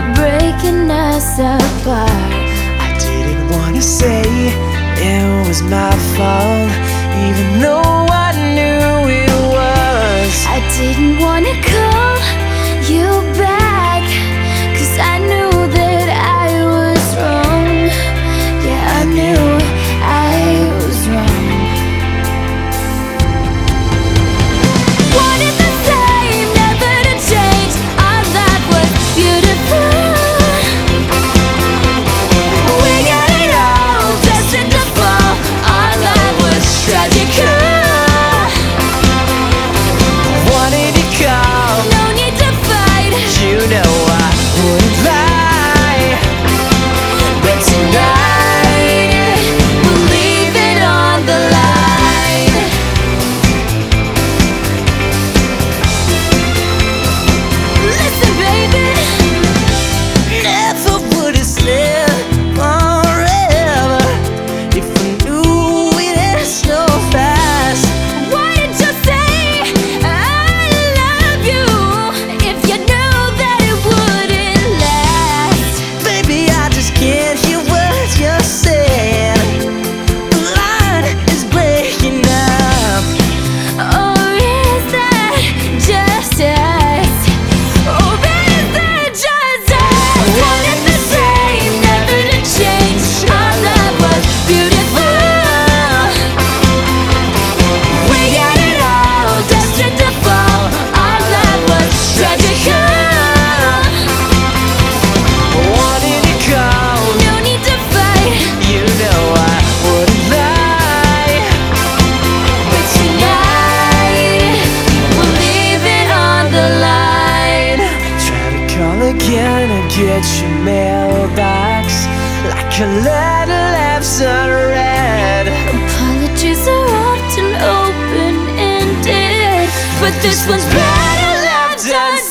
breaking us apart. I didn't wanna say it was my fault, even though I knew it was. I didn't wanna call you back, 'cause I knew that I was wrong. Yeah, I knew I was wrong. Wanted the same, never to change. Our life was beautiful. We got it all, destined to fall. Our life was tragic. Wanted to call, No need to fight. you know I wouldn't lie. But tonight, we'll leave it on the line. Listen, baby, never would have said forever if I knew it ends so fast. why did you say I love you if you knew that it wouldn't last? Baby, I just can't hear what you're saying. The line is breaking up. Or is that just us? Or is that just us? Wanted the same, never to change. Our love was beautiful. We got it all, destined to fall. Our love was tragic. Wanted to call, No need to fight. you know I wouldn't lie. But tonight, we'll leave it on the line. Try to call again and get your mailbox like a letter left unread. Apologies are often open-ended, but this one's better left unsaid.